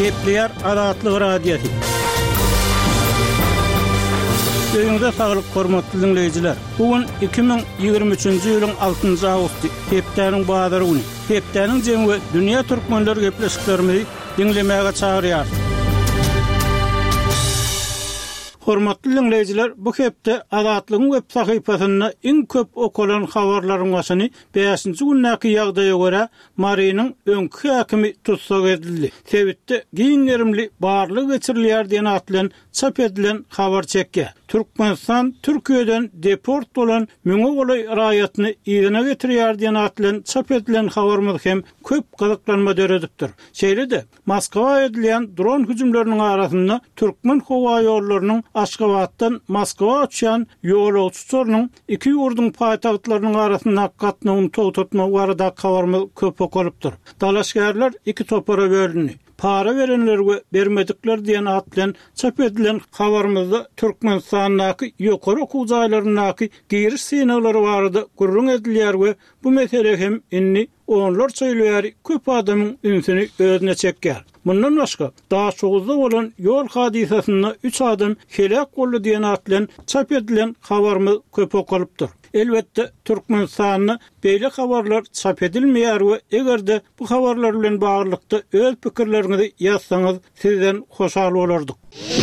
Kepler Adatlyk radiosu. Öňüňizde saglyk hormatly dinleýijiler. Bugün 2023-nji ýylyň 6-njy awgusty, Hepdeniň bazary güni. Hepdeniň jemgy dünýä türkmenleri gepleşiklerimizi dinlemäge çagyrýar. Hormatly dinleýijiler, bu hepde Adatlygyň web sahypasyna iň köp okulan habarlaryň başyny 5-nji günnäki ýagdaýa görä Marynyň öňkü häkimi tutsak edildi. Sebitde giňerimli barlyk geçirilýär diýen atlan çap edilen habar çekdi. Türkmenistan Türkiýeden deport bolan Müňegoly raýatyny ýerine getirýär diýen atlan çap edilen habarymyz hem köp gyzyklanma döredipdir. Şeýlede Moskwa edilen dron hüjümleriniň arasynda türkmen howa ýollarynyň Aşgabatdan Moskwa uçan ýolagçylarynyň iki ýurdun paýtagtlarynyň arasynda gatnagyny togtatma barada habarymyz köp okulypdyr. Dalaşgärler iki topara bölünýär. Para verenlerge bermedikler diýen atlan çap edilen habarymyzda Türkmenistanyň ýokary okuw jaýlarynyň giriş synaglary barada gurrun edilýär we bu mesele hem inni onlar söýleýär köp adamyň ünsini özüne çekýär. Bundan başga daha çoğuzda bolan ýol hadisasyna 3 adam helak boldy diýen atlan çap edilen habarymyz köp okulypdyr. Elbette Türkmenistanyň beýle habarlar çap edilmeýär we egerde bu habarlar bilen baglykda öz pikirlerinizi ýazsaňyz sizden hoşal bolardyk.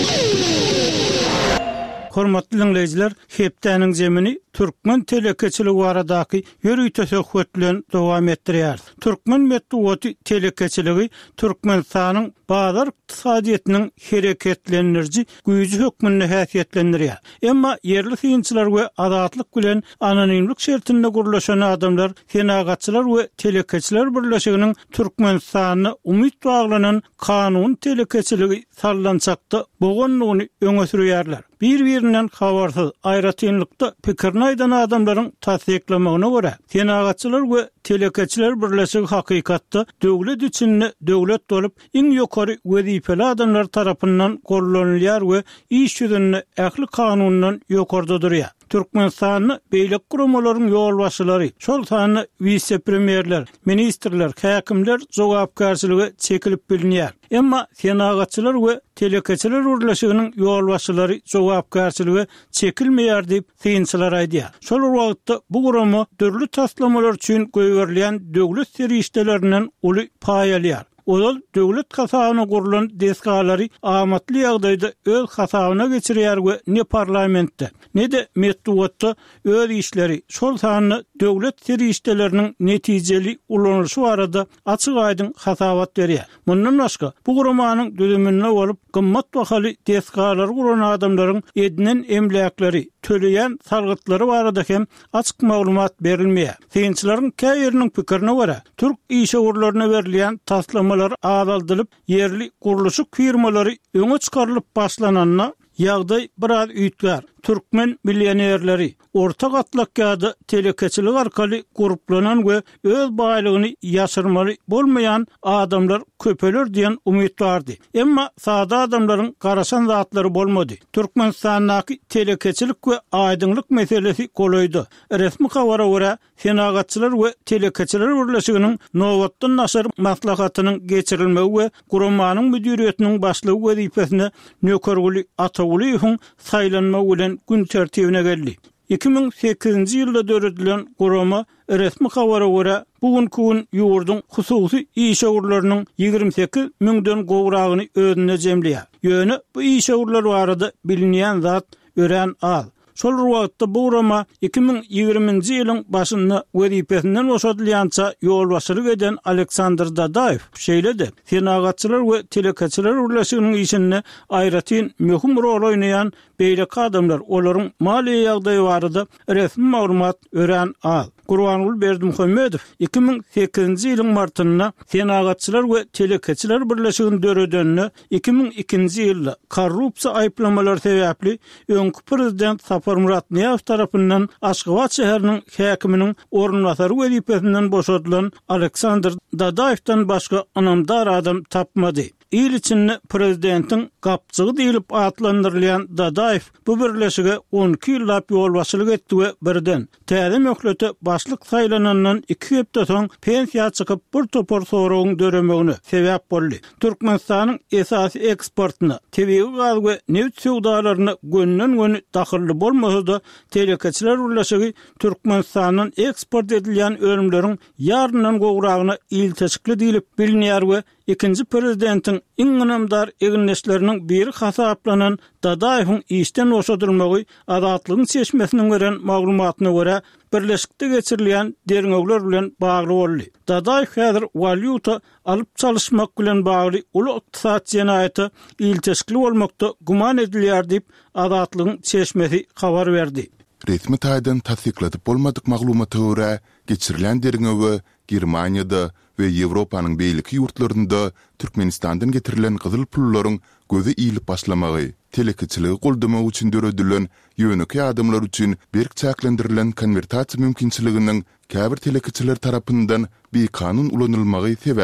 Hormatly dinleýijiler, Hepdeniň jemini Türkmen telekeçiligi baradaky ýörüýte söhbetlerini dowam etdirýär. Türkmen medeniýeti telekeçiligi Türkmenistanyň bazar ykdysadynyň hereketlendiriji güýji hökmüni häsiýetlendirýär. Emma yerli synçylar we adatlyk bilen anonimlik şertinde gurulşan adamlar, senagatçylar we telekeçiler birleşiginiň Türkmenistanyna umyt baglanan kanun telekeçiligi sallançakda bogonlygyny öňe sürýärler. Bir-birinden habarsyz aýratynlykda pikirini aýdan adamlaryň tasdiklamagyna görä, senagatçylar we telekeçiler birleşigi hakykatda döwlet içinde döwlet bolup iň ýokary wezipeli adamlar tarapyndan gollanylýar we iş ýüzünde ähli kanundan ýokarda durýar. Türkmenistanyň beýlek guramalaryň ýolbaşçylary, şol sany vice-premierler, ministrler, häkimler jogapkärçiligi çekilip bilinýär. Emma senagatçylar we telekeçiler birleşiginiň ýolbaşçylary jogapkärçiligi çekilmeýär diýip synçylar aýdýar. Şol wagtda bu gurama dürli taslamalar üçin goýberlen döwlet serişdelerinden uly paý alýar. Ol döwlet kasabyna gurulan desgalary amatly ýagdaýda öz kasabyna geçirýär we ne parlamentde, ne de medeniýetde öz işleri, şol sany döwlet serişdeleriniň netijeli ulanýyşy barada açyk aýdyn hasabat berýär. Mundan başga bu guramanyň düzümine bolup gymmat bahaly desgalar guran adamlaryň edinen emlakleri, töleýän salgytlary barada hem açyk maglumat berilmeýär. Synçylaryň käýeriniň pikirine görä, türk işgörlerine berilýän taslamalar azaldylyp yerli guruluşyk firmalary öňe çykarylyp başlananyna ýagdaý biraz üýtgär. Türkmen millionerleri ortak atlakýada telekeçilik arkaly gruplanan we öz baýlygyny ýaşyrmaly bolmayan adamlar köpeler diýen umyt bardy. Emma sada adamlaryň garaşan zatlary bolmady. Türkmenistanyň telekeçilik we aýdynlyk meselesi golaýdy. Resmi habara görä senagatçylar we telekeçiler birleşiginiň nowatdan naşar maslahatynyň geçirilmegi we guramanyň müdiriýetiniň başlygy wezipesine nökerguli Atagulyň saýlanmagy bilen gün tertibine geldi. 2008-nji ýylda döredilen gurama resmi habara görä bugünkü gün ýurdun hususy işgörlerini 28 müňden gowragyny özüne jemleýär. Ýöne bu işgörler barada bilinýän zat ören al. Şol wagtda bu gurama 2020-nji ýylyň başynda wezipesinden boşadylýança ýolbaşçylyk eden Aleksandr Dadaýew şeýledi. Senagatçylar we telekeçiler birleşiginiň işinde aýratyn möhüm rol oýnaýan beýlek adamlar olaryň maliýe ýagdaýy barada resmi maglumat ören al. Gurbanuly Berdimuhammedow 2008-nji ýylyň martynda senagatçylar we telekeçiler birleşiginiň döredenini 2002-nji ýylda korrupsiýa aýplamalar sebäpli öňkü prezident Sapar Murat Niýazow tarapyndan Aşgabat şäheriniň häkiminiň ornunasary wezipesinden boşadylan Aleksandr Dadaýewdan başga anamdar adam tapmady. il içinde prezidentin gapçığı deyilip atlandırılan Dadayev bu birleşige 12 ýyllap ýolbaşçylyk etdiği birden täze möhlete başlyk saýlanandan 2 hepde soň pensiýa çykyp bir topar soragyň döremegine sebäp boldy. Türkmenistanyň esasy eksportyna, tebii gaz we neft sowdalaryna gönnen dahilli bolmasa da telekeçiler birleşigi Türkmenistanyň eksport edilýän örümleriň ýaryndan gowragyna il teşkil edilip bilinýär we ikinci prezidentin iňňamdar eginleşleriniň biri hasaplanan Dadayewiň işden oşadylmagy azatlygyň seçmesiniň veren maglumatyna görä birleşikde geçirilýän derňegler bilen bagly boldy. Dadayew häzir valyuta alyp çalışmak bilen bagly uly ykdysat jenaýaty il teşkil bolmakda guman edilýär diýip azatlygyň seçmesi habar berdi. Resmi taýdan tasdikladyp bolmadyk maglumaty görä geçirilen derňegi Germaniýada we Ýewropanyň beýleki ýurtlarynda Türkmenistandan getirilen gyzyl pullaryň gözi iýilip başlamagy, telekeçiligi goldamak üçin döredilen ýöneki adamlar üçin berk çäklendirilen konvertasiýa mümkinçiliginiň käbir telekeçiler tarapyndan bir kanun ulanylmagy sebäp